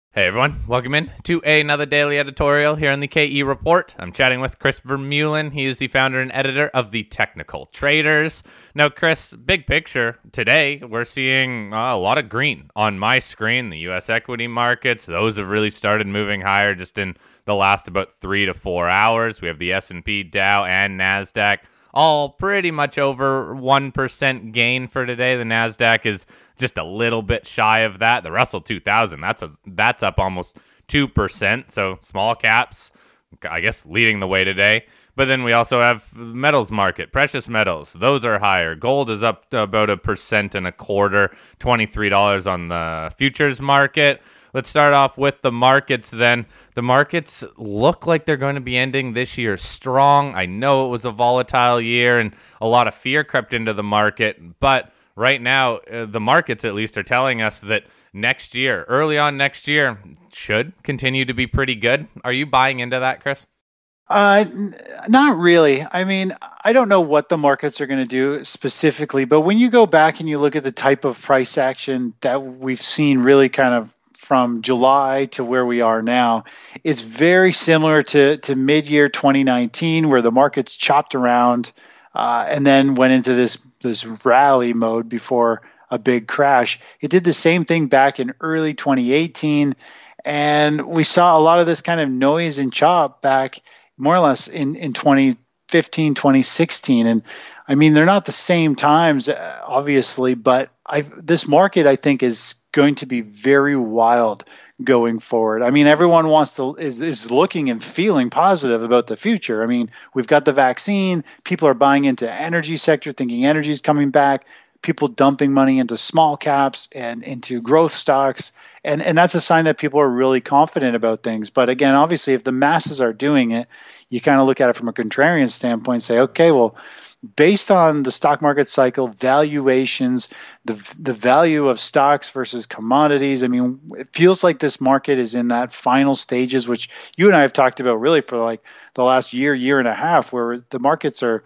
Hey everyone, welcome in to another daily editorial here on the KE Report. I'm chatting with Chris Vermeulen. He is the founder and editor of the Technical Traders. Now, Chris, big picture, today we're seeing a lot of green on my screen. The U.S. equity markets, those have really started moving higher just in the last about 3 to 4 hours. We have the S&P, Dow, and NASDAQ all pretty much over 1% gain for today. The NASDAQ is just a little bit shy of that. The Russell 2000, that's up almost 2%. So small caps, I guess, leading the way today. But then we also have metals market, precious metals. Those are higher. Gold is up to about 1.25%, $23 on the futures market. Let's start off with the markets then. The markets look like they're going to be ending this year strong. I know it was a volatile year and a lot of fear crept into the market, but right now, the markets at least are telling us that next year, early on next year, should continue to be pretty good. Are you buying into that, Chris? Not really. I mean, I don't know what the markets are going to do specifically, but when you go back and you look at the type of price action that we've seen really kind of from July to where we are now, it's very similar to mid-year 2019 where the markets chopped around and then went into this rally mode before a big crash. It did the same thing back in early 2018, and we saw a lot of this kind of noise and chop back more or less in 2015, 2016. And I mean, they're not the same times, obviously, but this market, I think, is going to be very wild going forward. I mean, everyone is looking and feeling positive about the future. I mean, we've got the vaccine. People are buying into energy sector, thinking energy is coming back. People dumping money into small caps and into growth stocks. And that's a sign that people are really confident about things. But again, obviously, if the masses are doing it, you kind of look at it from a contrarian standpoint and say, okay, well, based on the stock market cycle, valuations, the value of stocks versus commodities, I mean, it feels like this market is in that final stages, which you and I have talked about really for like the last year and a half, where the markets are,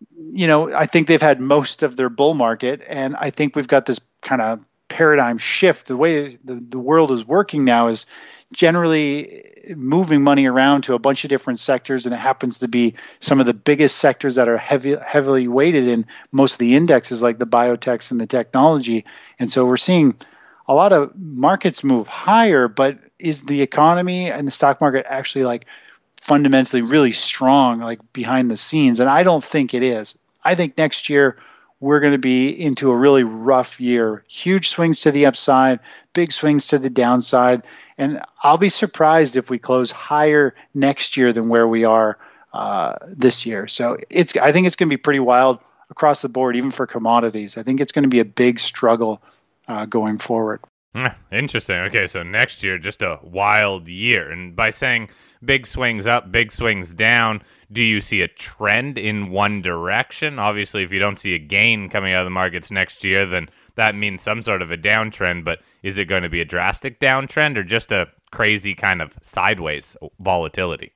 I think they've had most of their bull market. And I think we've got this kind of paradigm shift. The way the world is working now is generally moving money around to a bunch of different sectors, and it happens to be some of the biggest sectors that are heavily weighted in most of the indexes, like the biotechs and the technology. And so we're seeing a lot of markets move higher, but is the economy and the stock market actually like fundamentally really strong, like behind the scenes? And I don't think it is. I think next year we're going to be into a really rough year. Huge swings to the upside, big swings to the downside. And I'll be surprised if we close higher next year than where we are this year. So I think it's going to be pretty wild across the board, even for commodities. I think it's going to be a big struggle going forward. Interesting. Okay, so next year, just a wild year. And by saying big swings up, big swings down, do you see a trend in one direction? Obviously, if you don't see a gain coming out of the markets next year, then that means some sort of a downtrend. But is it going to be a drastic downtrend or just a crazy kind of sideways volatility?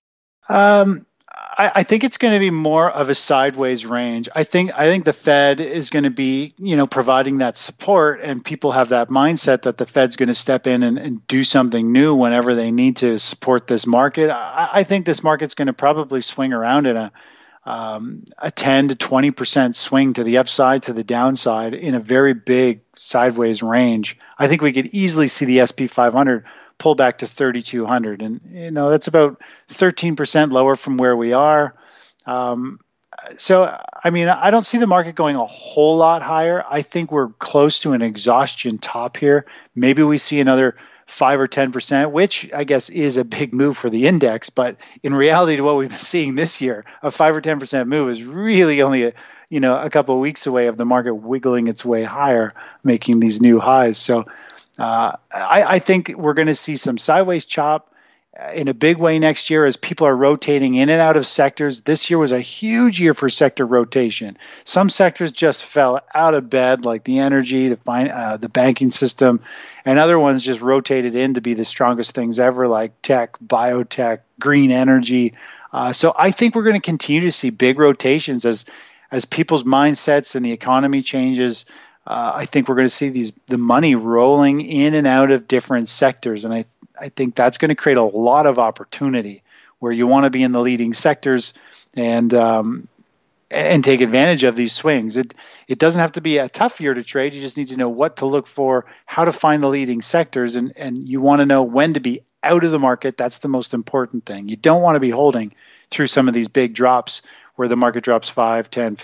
I think it's going to be more of a sideways range. I think the Fed is going to be, providing that support, and people have that mindset that the Fed's going to step in and do something new whenever they need to support this market. I think this market's going to probably swing around in a 10 to 20% swing to the upside, to the downside in a very big sideways range. I think we could easily see the SP 500 pull back to 3,200. And, that's about 13% lower from where we are. So, I mean, I don't see the market going a whole lot higher. I think we're close to an exhaustion top here. Maybe we see another 5 or 10%, which I guess is a big move for the index. But in reality, to what we've been seeing this year, a 5 or 10% move is really only a couple of weeks away of the market wiggling its way higher, making these new highs. So I think we're going to see some sideways chop in a big way next year as people are rotating in and out of sectors. This year was a huge year for sector rotation. Some sectors just fell out of bed, like the energy, the banking system, and other ones just rotated in to be the strongest things ever, like tech, biotech, green energy. So I think we're going to continue to see big rotations as people's mindsets and the economy changes. I think we're going to see the money rolling in and out of different sectors, and I think that's going to create a lot of opportunity where you want to be in the leading sectors and take advantage of these swings. It doesn't have to be a tough year to trade. You just need to know what to look for, how to find the leading sectors, and you want to know when to be out of the market. That's the most important thing. You don't want to be holding through some of these big drops where the market drops 5, 10,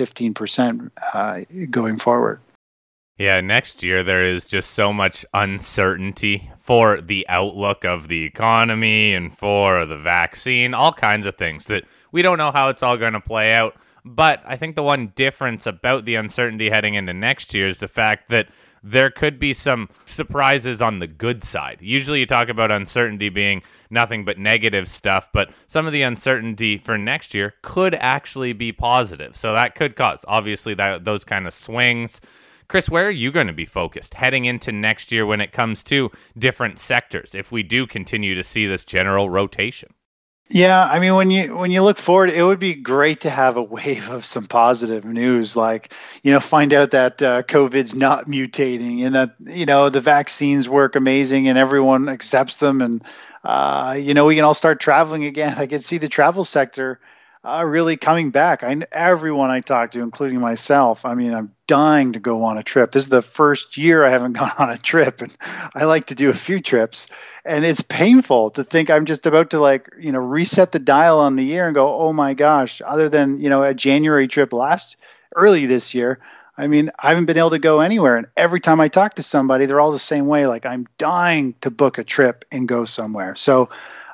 15% going forward. Yeah, next year there is just so much uncertainty for the outlook of the economy and for the vaccine, all kinds of things that we don't know how it's all going to play out. But I think the one difference about the uncertainty heading into next year is the fact that there could be some surprises on the good side. Usually you talk about uncertainty being nothing but negative stuff, but some of the uncertainty for next year could actually be positive. So that could cause, obviously, those kind of swings. Chris, where are you going to be focused heading into next year when it comes to different sectors, if we do continue to see this general rotation? Yeah, I mean, when you look forward, it would be great to have a wave of some positive news, like, find out that COVID's not mutating and that, the vaccines work amazing and everyone accepts them. And, we can all start traveling again. I can see the travel sector really coming back. Everyone I talk to, including myself, I mean, I'm dying to go on a trip. This is the first year I haven't gone on a trip, and I like to do a few trips. And it's painful to think I'm just about to reset the dial on the year and go, oh my gosh, other than, a January trip early this year, I mean, I haven't been able to go anywhere. And every time I talk to somebody, they're all the same way. Like, I'm dying to book a trip and go somewhere. So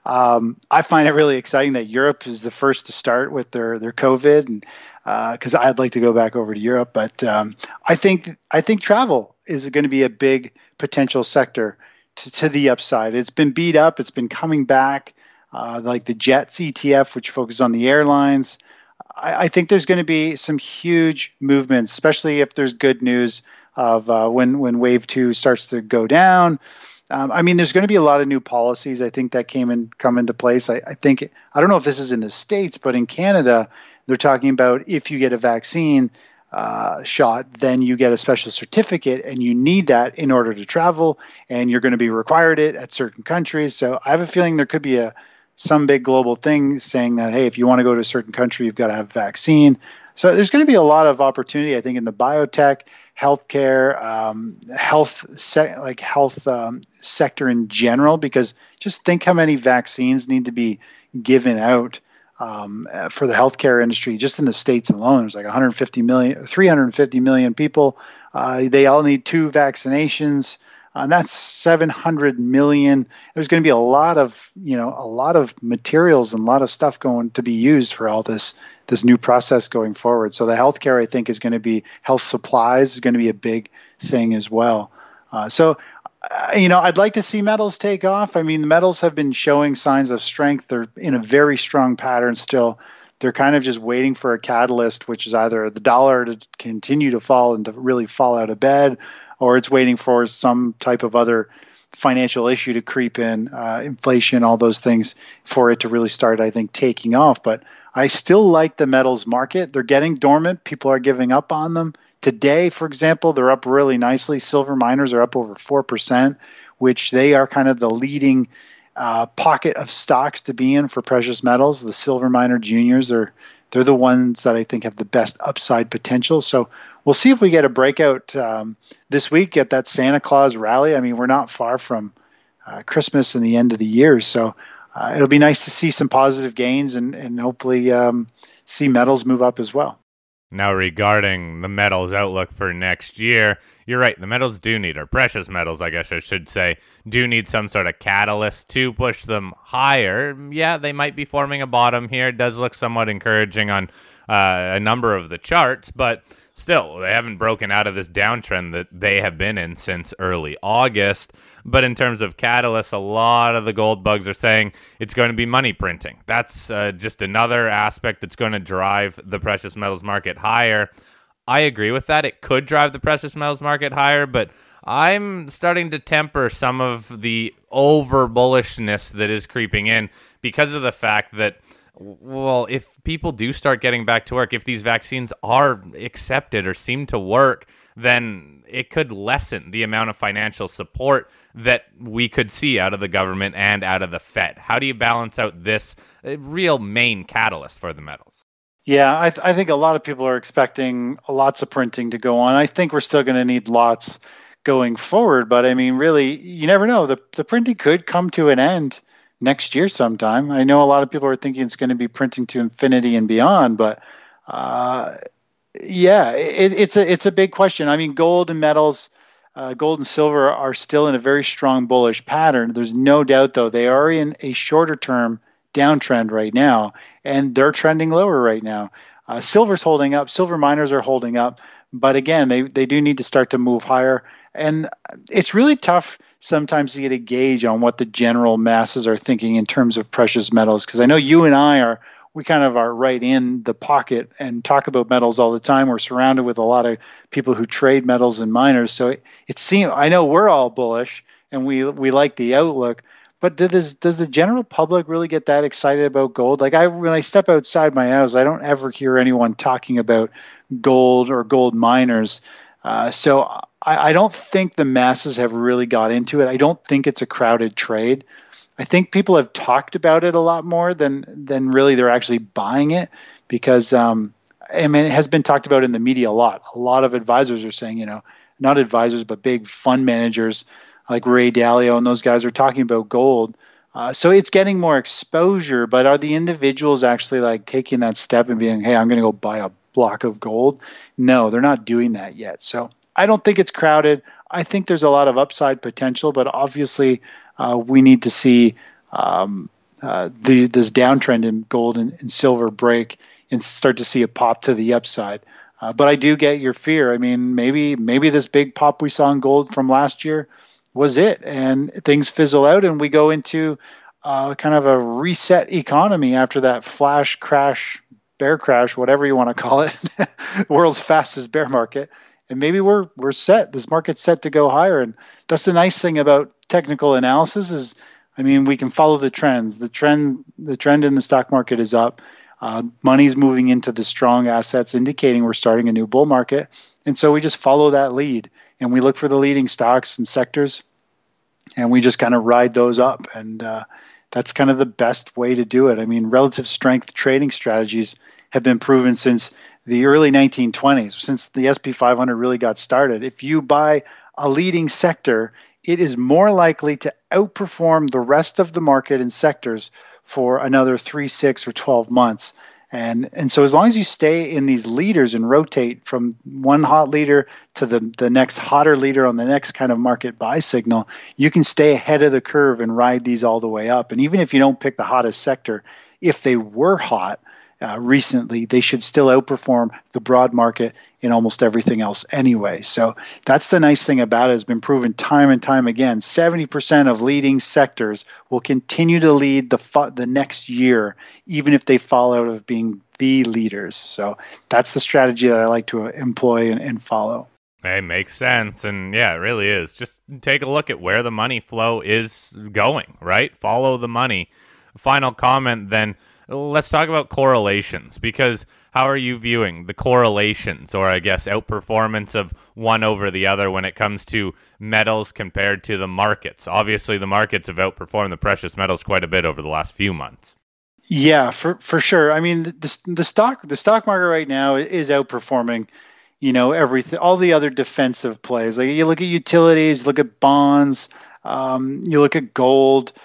I find it really exciting that Europe is the first to start with their COVID, and because I'd like to go back over to Europe. But I think travel is going to be a big potential sector to the upside. It's been beat up. It's been coming back, like the JETS ETF, which focuses on the airlines. I think there's going to be some huge movements, especially if there's good news of when Wave 2 starts to go down. I mean, there's going to be a lot of new policies, I think, that come into place. I don't know if this is in the States, but in Canada, they're talking about if you get a vaccine shot, then you get a special certificate, and you need that in order to travel, and you're going to be required it at certain countries. So I have a feeling there could be some big global thing saying that, hey, if you want to go to a certain country, you've got to have a vaccine. So there's going to be a lot of opportunity, I think, in the biotech, healthcare, health sector in general, because just think how many vaccines need to be given out for the healthcare industry. Just in the States alone, there's like 350 million people. They all need 2 vaccinations. And that's 700 million. There's going to be a lot of materials and a lot of stuff going to be used for all this new process going forward. So the healthcare, I think, health supplies is going to be a big thing as well. I'd like to see metals take off. I mean, the metals have been showing signs of strength. They're in a very strong pattern still. They're kind of just waiting for a catalyst, which is either the dollar to continue to fall and to really fall out of bed, or it's waiting for some type of other financial issue to creep in, inflation, all those things, for it to really start, I think, taking off. But I still like the metals market. They're getting dormant. People are giving up on them. Today, for example, they're up really nicely. Silver miners are up over 4%, which they are kind of the leading pocket of stocks to be in for precious metals. The silver miner juniors, they're the ones that I think have the best upside potential. So we'll see if we get a breakout this week, get that Santa Claus rally. I mean, we're not far from Christmas and the end of the year. So it'll be nice to see some positive gains and hopefully see metals move up as well. Now, regarding the metals outlook for next year, you're right. The metals do need, or precious metals, I guess I should say, do need some sort of catalyst to push them higher. Yeah, they might be forming a bottom here. It does look somewhat encouraging on a number of the charts, but still, they haven't broken out of this downtrend that they have been in since early August. But in terms of catalysts, a lot of the gold bugs are saying it's going to be money printing. That's just another aspect that's going to drive the precious metals market higher. I agree with that. It could drive the precious metals market higher, but I'm starting to temper some of the over bullishness that is creeping in because of the fact that, well, if people do start getting back to work, if these vaccines are accepted or seem to work, then it could lessen the amount of financial support that we could see out of the government and out of the Fed. How do you balance out this real main catalyst for the metals? Yeah, I think a lot of people are expecting lots of printing to go on. I think we're still going to need lots going forward, but I mean, really, you never know. The printing could come to an end next year sometime. I know a lot of people are thinking it's going to be printing to infinity and beyond, but yeah, it's a big question. I mean, gold and metals, gold and silver are still in a very strong bullish pattern. There's no doubt, though, they are in a shorter term downtrend right now, and they're trending lower right now. Silver's holding up. Silver miners are holding up. But again, they do need to start to move higher. And it's really tough sometimes to get a gauge on what the general masses are thinking in terms of precious metals, because I know you and we kind of are right in the pocket and talk about metals all the time. We're surrounded with a lot of people who trade metals and miners. So it seems, I know we're all bullish and we like the outlook. But does the general public really get that excited about gold? Like when I step outside my house, I don't ever hear anyone talking about gold or gold miners. So I don't think the masses have really got into it. I don't think it's a crowded trade. I think people have talked about it a lot more than really they're actually buying it, because I mean, it has been talked about in the media a lot. A lot of advisors are saying, not advisors, but big fund managers like Ray Dalio and those guys are talking about gold. So it's getting more exposure, but are the individuals actually like taking that step and being, hey, I'm going to go buy a block of gold? No, they're not doing that yet. So I don't think it's crowded. I think there's a lot of upside potential, but obviously we need to see this downtrend in gold and silver break and start to see a pop to the upside. But I do get your fear. I mean, maybe this big pop we saw in gold from last year was it, and things fizzle out and we go into kind of a reset economy after that flash crash, bear crash, whatever you want to call it, world's fastest bear market. And maybe we're set. This market's set to go higher. And that's the nice thing about technical analysis is, I mean, we can follow the trends. The trend in the stock market is up. Money's moving into the strong assets, indicating we're starting a new bull market. And so we just follow that lead. And we look for the leading stocks and sectors, and we just kind of ride those up. And that's kind of the best way to do it. I mean, relative strength trading strategies have been proven since the early 1920s, since the SP 500 really got started. If you buy a leading sector, it is more likely to outperform the rest of the market and sectors for another 3, 6, or 12 months. And so as long as you stay in these leaders and rotate from one hot leader to the next hotter leader on the next kind of market buy signal, you can stay ahead of the curve and ride these all the way up. And even if you don't pick the hottest sector, if they were hot recently, they should still outperform the broad market in almost everything else anyway. So that's the nice thing about it. It's been proven time and time again. 70% of leading sectors will continue to lead the next year, even if they fall out of being the leaders. So that's the strategy that I like to employ and follow. Hey, makes sense. And yeah, it really is. Just take a look at where the money flow is going, right? Follow the money. Final comment then. Let's talk about correlations, because how are you viewing the correlations, or I guess outperformance of one over the other when it comes to metals compared to the markets? Obviously, the markets have outperformed the precious metals quite a bit over the last few months. Yeah, for sure. I mean, the stock market right now is outperforming, everything, all the other defensive plays. Like you look at utilities, look at bonds, you look at gold.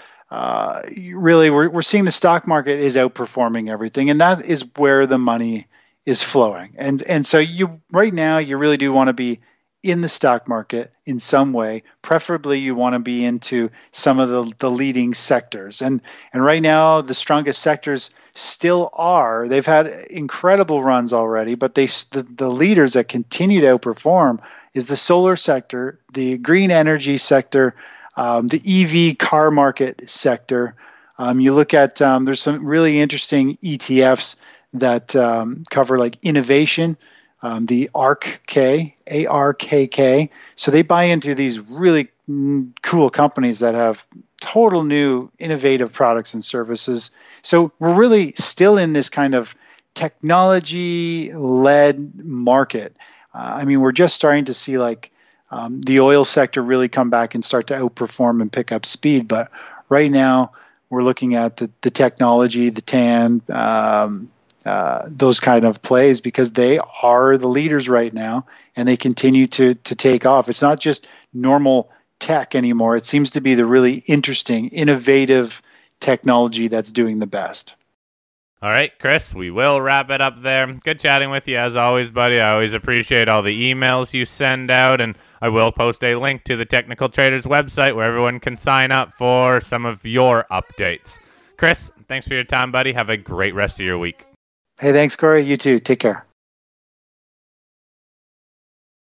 Really, we're seeing the stock market is outperforming everything, and that is where the money is flowing. And so right now you really do want to be in the stock market in some way. Preferably, you want to be into some of the leading sectors. And right now, the strongest sectors still are. They've had incredible runs already, but the leaders that continue to outperform is the solar sector, the green energy sector, the EV car market sector. You look at, there's some really interesting ETFs that cover like innovation, the ARKK, ARKK. So they buy into these really cool companies that have total new innovative products and services. So we're really still in this kind of technology-led market. I mean, we're just starting to see like the oil sector really come back and start to outperform and pick up speed. But right now, we're looking at the technology, the TAN, those kind of plays because they are the leaders right now, and they continue to take off. It's not just normal tech anymore. It seems to be the really interesting, innovative technology that's doing the best. All right, Chris, we will wrap it up there. Good chatting with you as always, buddy. I always appreciate all the emails you send out, and I will post a link to the Technical Traders website where everyone can sign up for some of your updates. Chris, thanks for your time, buddy. Have a great rest of your week. Hey, thanks, Corey. You too. Take care.